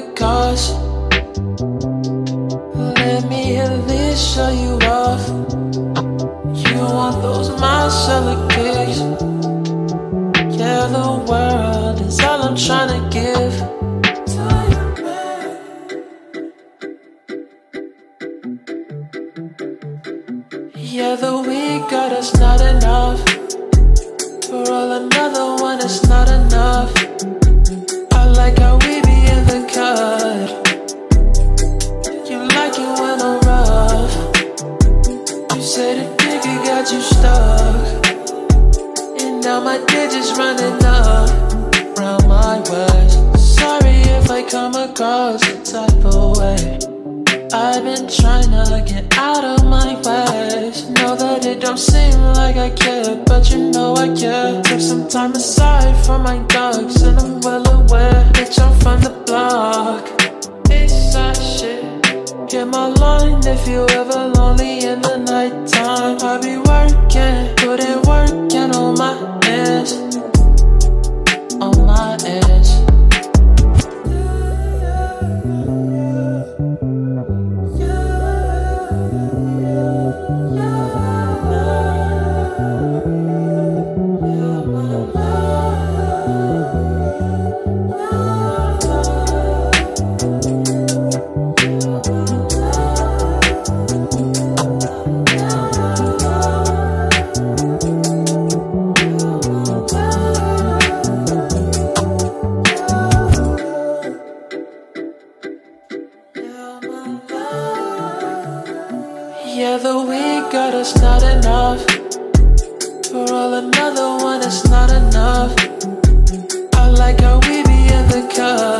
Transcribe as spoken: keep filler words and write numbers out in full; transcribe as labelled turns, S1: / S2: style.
S1: cause. Let me at least show you off. You want those Marcella kicks? Yeah, the world is all I'm trying to give. Yeah, the week got us not enough. For all another one, it's not enough. I like how we be in the cut. You like it when I'm rough. You said the nigga got you stuck, and now my digits running up round my waist. Sorry if I come across the type of way. I've been trying to get out of my ways. Know that it don't seem like I care, but you know I care. Took some time aside for my dogs, and I'm well aware. Bitch, I'm from the block. It's that shit. Hit my line if you ever lonely in the nighttime. I be working, putting work in on my ass, on my ass. Yeah, the week got us not enough. For all another one, it's not enough. I like how we be in the cut.